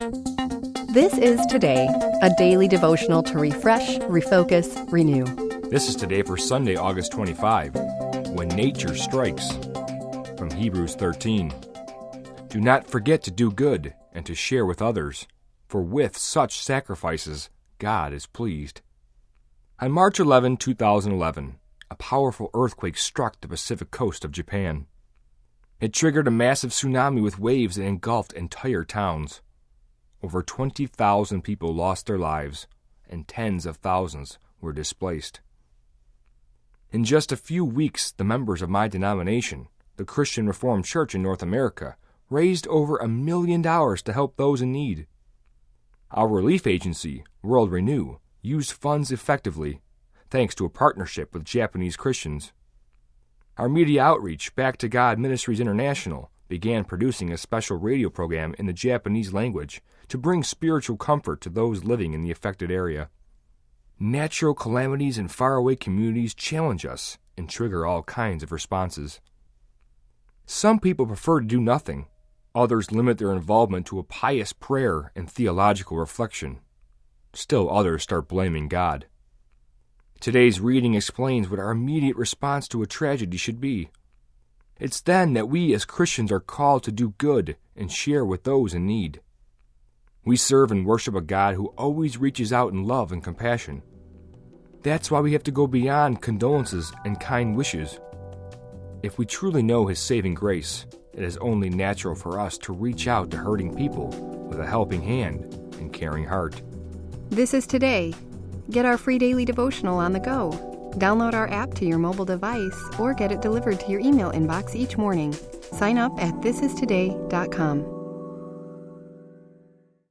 This is Today, a daily devotional to refresh, refocus, renew. This is Today for Sunday, August 25, When Nature Strikes, from Hebrews 13. Do not forget to do good and to share with others, for with such sacrifices God is pleased. On March 11, 2011, a powerful earthquake struck the Pacific coast of Japan. It triggered a massive tsunami with waves that engulfed entire towns. Over 20,000 people lost their lives, and tens of thousands were displaced. In just a few weeks, the members of my denomination, the Christian Reformed Church in North America, raised over $1 million to help those in need. Our relief agency, World Renew, used funds effectively, thanks to a partnership with Japanese Christians. Our media outreach, Back to God Ministries International, began producing a special radio program in the Japanese language to bring spiritual comfort to those living in the affected area. Natural calamities in faraway communities challenge us and trigger all kinds of responses. Some people prefer to do nothing. Others limit their involvement to a pious prayer and theological reflection. Still others start blaming God. Today's reading explains what our immediate response to a tragedy should be. It's then that we as Christians are called to do good and share with those in need. We serve and worship a God who always reaches out in love and compassion. That's why we have to go beyond condolences and kind wishes. If we truly know His saving grace, it is only natural for us to reach out to hurting people with a helping hand and caring heart. This is Today. Get our free daily devotional on the go. Download our app to your mobile device or get it delivered to your email inbox each morning. Sign up at thisistoday.com.